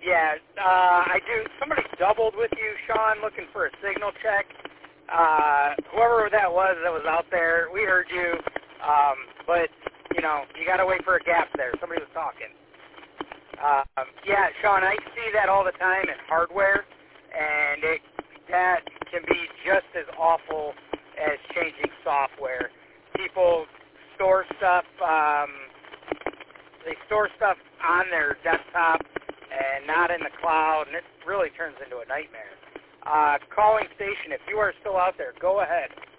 Yeah, I do. Somebody doubled with you, Sean, looking for a signal check. Whoever that was out there, we heard you, but, you know, you got to wait for a gap there. Somebody was talking. Yeah, Sean, I see that all the time in hardware, and that can be just as awful as changing software. People store stuff, they store stuff on their desktop and not in the cloud, and it really turns into a nightmare. Calling station, if you are still out there, go ahead.